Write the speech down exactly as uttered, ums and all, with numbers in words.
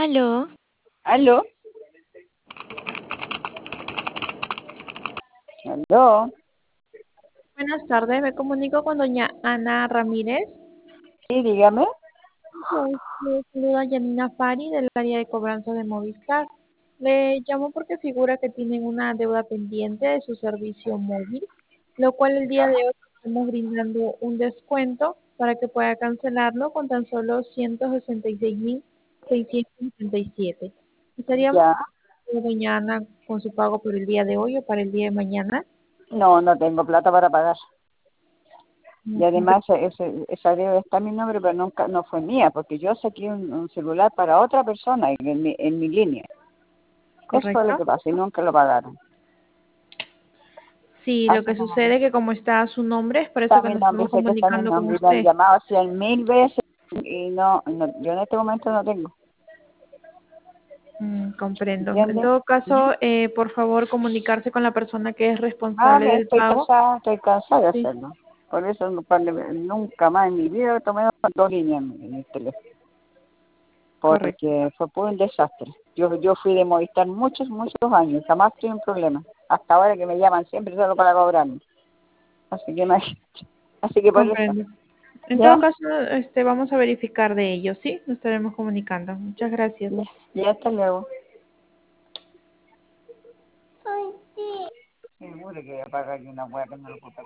Aló, ¿Aló? ¿Aló? Buenas tardes, me comunico con doña Ana Ramírez. Sí, dígame. Soy le saluda Yanina Fari del área de cobranza de Movistar. Le llamo porque figura que tienen una deuda pendiente de su servicio móvil, lo cual el día de hoy estamos brindando un descuento para que pueda cancelarlo con tan solo ciento sesenta y seis mil seiscientos sesenta y siete. ¿Estaríamos Ya. doña Ana con su pago por el día de hoy o para el día de mañana? No, no tengo plata para pagar. Y No además ese, esa deuda está a mi nombre, pero nunca no fue mía, porque yo saqué un, un celular para otra persona en mi, en mi línea. Eso fue lo ¿Correcto? que pasó y nunca lo pagaron. Sí, lo Así que que sucede es que como está su nombre, es por está eso que mi nos nombre, estamos sé que está mi comunicando con nombre y me han usted. llamado cien mil veces y no, no, yo en este momento no tengo. Mm, comprendo. En ¿Entiendes? todo ¿Mm? caso, eh, por favor, comunicarse con la persona que es Ah, responsable me del estoy pago. cansada, estoy cansada de Sí, hacerlo. Por eso no- cuando- nunca más en mi vida he tomado dos líneas en, en el teléfono. correcto. Porque fue puro un desastre. Yo yo fui de Movistar muchos, muchos años, jamás tuve un problema. Hasta ahora que me llaman siempre solo para cobrarme. Así que no hay- así que por eso, Comprendo. En todo ya, caso, este, vamos a verificar de ello, ¿sí? Nos estaremos comunicando. Muchas gracias. ya, ya hasta luego. Seguro que voy a pagar una hueá que no lo puedo pagar.